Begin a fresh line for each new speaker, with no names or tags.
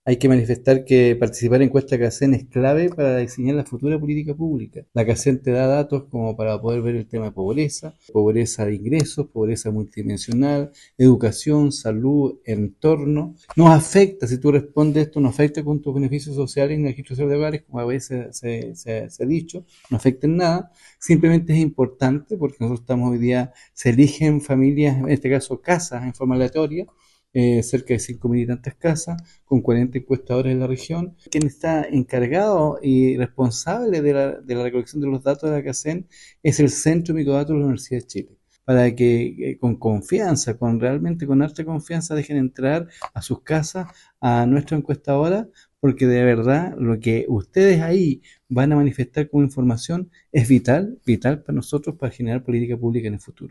Hay que manifestar que participar en encuesta CACEN es clave para diseñar la futura política pública. La CACEN te da datos como para poder ver el tema de pobreza, pobreza de ingresos, pobreza multidimensional, educación, salud, entorno. Nos afecta, si tú respondes esto, nos afecta con tus beneficios sociales en el registro social de hogares, como a veces se ha dicho, no afecta en nada. Simplemente es importante porque nosotros estamos hoy día, se eligen familias, en este caso casas, en forma aleatoria, cerca de 5.000 y tantas casas, con 40 encuestadores en la región. Quien está encargado y responsable de la recolección de los datos de la CACEN es el Centro de Microdatos de la Universidad de Chile, para que con confianza, realmente con alta confianza, dejen entrar a sus casas a nuestra encuestadora, porque de verdad lo que ustedes ahí van a manifestar como información es vital, vital para nosotros para generar política pública en el futuro.